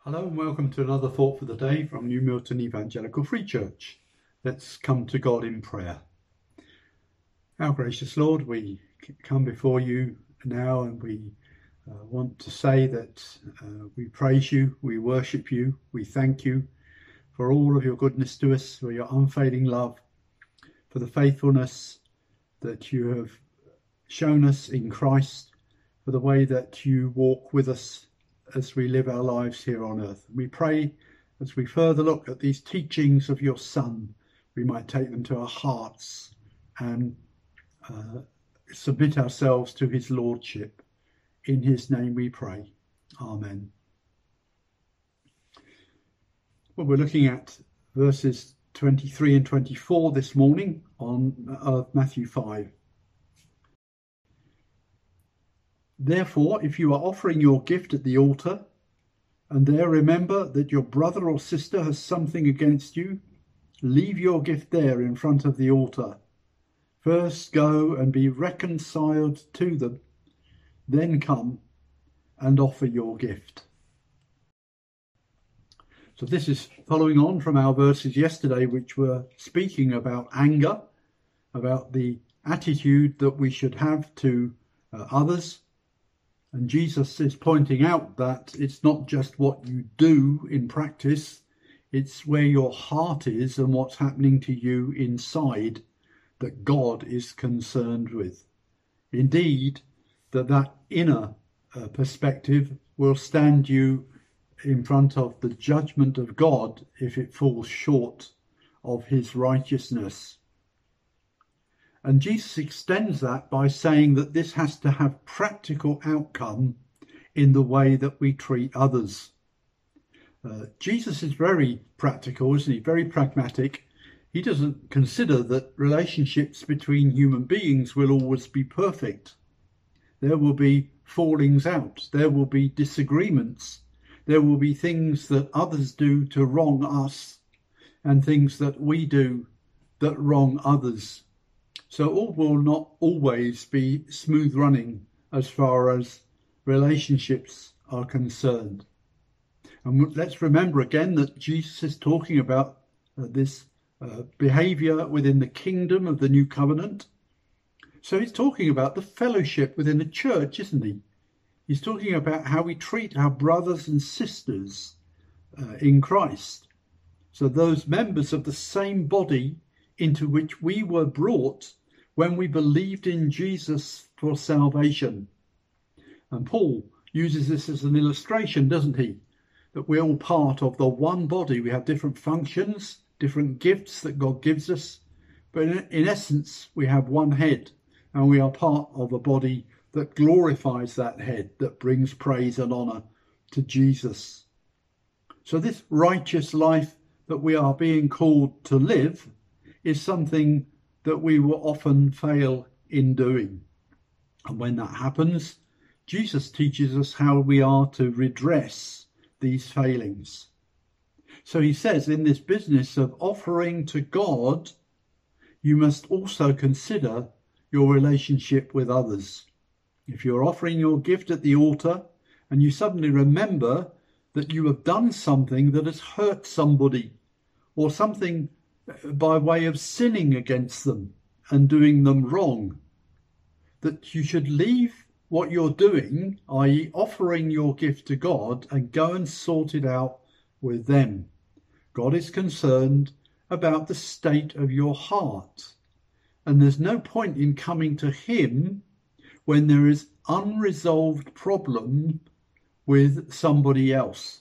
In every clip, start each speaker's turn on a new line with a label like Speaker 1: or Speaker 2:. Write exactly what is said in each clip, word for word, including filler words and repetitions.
Speaker 1: Hello and welcome to another Thought for the Day from New Milton Evangelical Free Church. Let's come to God in prayer. Our gracious Lord, we come before you now and we uh, want to say that uh, we praise you, we worship you, we thank you for all of your goodness to us, for your unfailing love, for the faithfulness that you have shown us in Christ, for the way that you walk with us as we live our lives here on earth. We pray as we further look at these teachings of your Son, we might take them to our hearts and uh, submit ourselves to his lordship. In his name we pray. Amen. Well, we're looking at verses twenty-three and twenty-four this morning on uh, Matthew five. Therefore, if you are offering your gift at the altar, and there remember that your brother or sister has something against you, leave your gift there in front of the altar. First go and be reconciled to them, then come and offer your gift. So this is following on from our verses yesterday, which were speaking about anger, about the attitude that we should have to uh, others. And Jesus is pointing out that it's not just what you do in practice, it's where your heart is and what's happening to you inside that God is concerned with. Indeed, that that inner uh, perspective will stand you in front of the judgment of God if it falls short of his righteousness. And Jesus extends that by saying that this has to have practical outcome in the way that we treat others. Uh, Jesus is very practical, isn't he? Very pragmatic. He doesn't consider that relationships between human beings will always be perfect. There will be fallings out. There will be disagreements. There will be things that others do to wrong us and things that we do that wrong others. So all will not always be smooth running as far as relationships are concerned. And let's remember again that Jesus is talking about uh, this uh, behaviour within the kingdom of the new covenant. So he's talking about the fellowship within the church, isn't he? He's talking about how we treat our brothers and sisters uh, in Christ. So those members of the same body into which we were brought when we believed in Jesus for salvation. And Paul uses this as an illustration, doesn't he? That we're all part of the one body. We have different functions, different gifts that God gives us. But in, in essence, we have one head, and we are part of a body that glorifies that head, that brings praise and honour to Jesus. So this righteous life that we are being called to live is something that we will often fail in doing. And when that happens, Jesus teaches us how we are to redress these failings. So he says in this business of offering to God, you must also consider your relationship with others. If you're offering your gift at the altar and you suddenly remember that you have done something that has hurt somebody or something by way of sinning against them and doing them wrong, that you should leave what you're doing, that is offering your gift to God, and go and sort it out with them. God is concerned about the state of your heart, and there's no point in coming to him when there is unresolved problem with somebody else.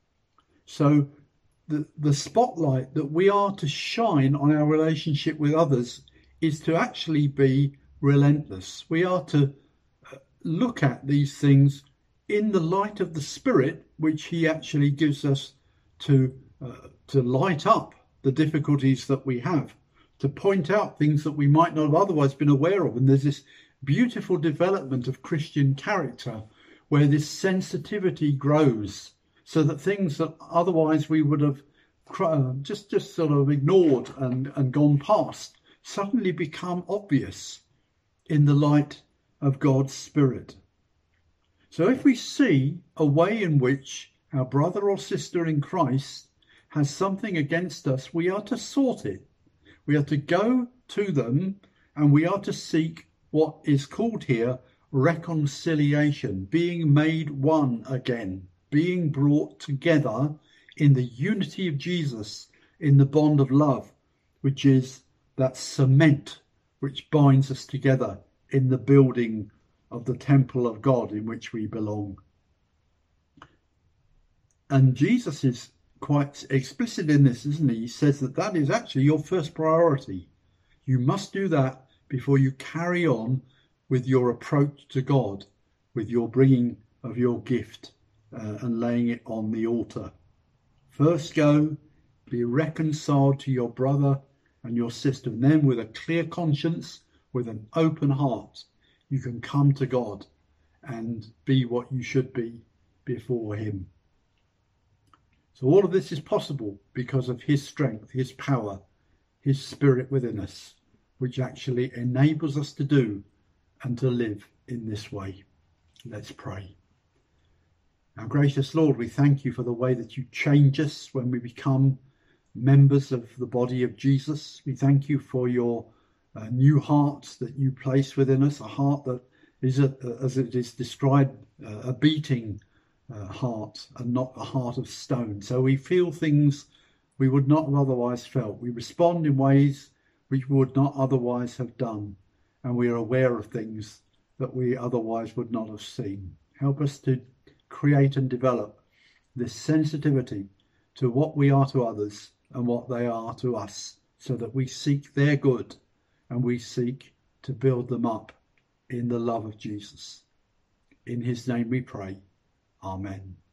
Speaker 1: So The, the spotlight that we are to shine on our relationship with others is to actually be relentless. We are to look at these things in the light of the Spirit, which he actually gives us to, uh, to light up the difficulties that we have, to point out things that we might not have otherwise been aware of. And there's this beautiful development of Christian character where this sensitivity grows, so that things that otherwise we would have just, just sort of ignored and, and gone past suddenly become obvious in the light of God's Spirit. So if we see a way in which our brother or sister in Christ has something against us, we are to sort it. We are to go to them and we are to seek what is called here reconciliation, being made one again, being brought together in the unity of Jesus, in the bond of love, which is that cement which binds us together in the building of the temple of God in which we belong. And Jesus is quite explicit in this, isn't he? He says that that is actually your first priority. You must do that before you carry on with your approach to God, with your bringing of your gift uh, and laying it on the altar. First go, be reconciled to your brother and your sister, and then with a clear conscience, with an open heart, you can come to God and be what you should be before him. So all of this is possible because of his strength, his power, his spirit within us, which actually enables us to do and to live in this way. Let's pray. Our gracious Lord, we thank you for the way that you change us when we become members of the body of Jesus. We thank you for your uh, new heart that you place within us, a heart that is, a, as it is described, uh, a beating uh, heart and not a heart of stone. So we feel things we would not have otherwise felt. We respond in ways which we would not otherwise have done. And we are aware of things that we otherwise would not have seen. Help us to create and develop this sensitivity to what we are to others and what they are to us, so that we seek their good and we seek to build them up in the love of Jesus. In his name we pray. Amen.